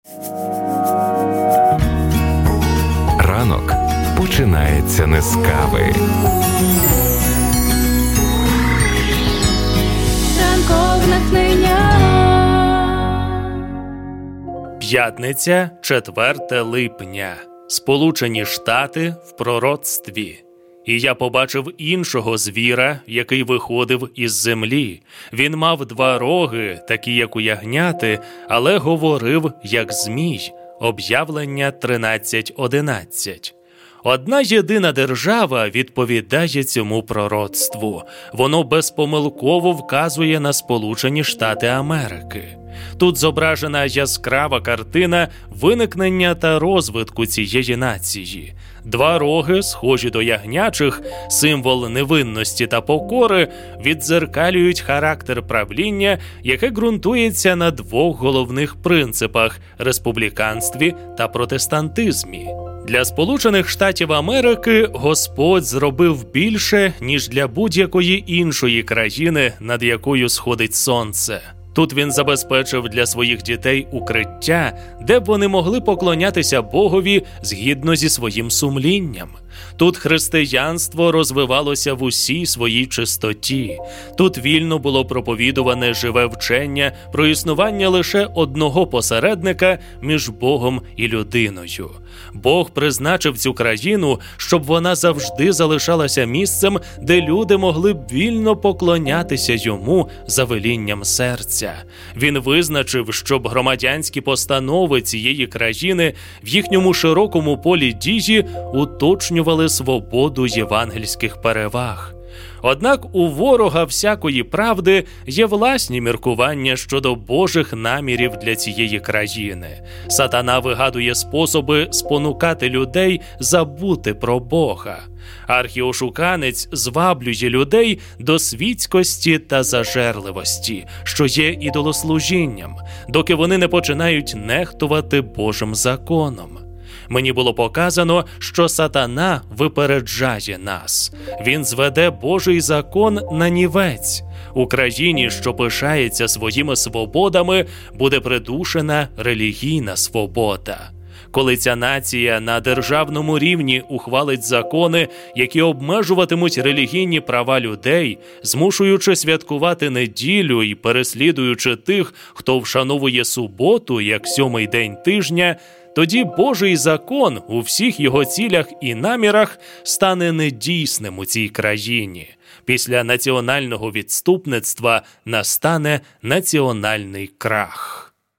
Ранок починається не з кави. Ранкове натхнення. П'ятниця, 4 липня. Сполучені Штати в пророцтві. І я побачив іншого звіра, який виходив із землі. Він мав 2 роги, такі як у ягняти, але говорив як змій. Об'явлення 13:11. Одна єдина держава відповідає цьому пророцтву. Воно безпомилково вказує на Сполучені Штати Америки. Тут зображена яскрава картина виникнення та розвитку цієї нації. 2 роги, схожі до ягнячих, символ невинності та покори, віддзеркалюють характер правління, яке ґрунтується на 2 головних принципах – республіканстві та протестантизмі. Для Сполучених Штатів Америки Господь зробив більше, ніж для будь-якої іншої країни, над якою сходить сонце. Тут він забезпечив для своїх дітей укриття, де б вони могли поклонятися Богові згідно зі своїм сумлінням. Тут християнство розвивалося в усій своїй чистоті. Тут вільно було проповідуване живе вчення про існування лише одного посередника між Богом і людиною. Бог призначив цю країну, щоб вона завжди залишалася місцем, де люди могли б вільно поклонятися йому за велінням серця. Він визначив, щоб громадянські постанови цієї країни в їхньому широкому полі дії уточнювали свободу євангельських переваг. Однак у ворога всякої правди є власні міркування щодо Божих намірів для цієї країни. Сатана вигадує способи спонукати людей забути про Бога. Архіошуканець зваблює людей до світськості та зажерливості, що є ідолослужінням, доки вони не починають нехтувати Божим законом. Мені було показано, що сатана випереджає нас. Він зведе Божий закон на нівець. У країні, що пишається своїми свободами, буде придушена релігійна свобода. Коли ця нація на державному рівні ухвалить закони, які обмежуватимуть релігійні права людей, змушуючи святкувати неділю і переслідуючи тих, хто вшановує суботу як 7-й день тижня, тоді Божий закон у всіх його цілях і намірах стане недійсним у цій країні. Після національного відступництва настане національний крах.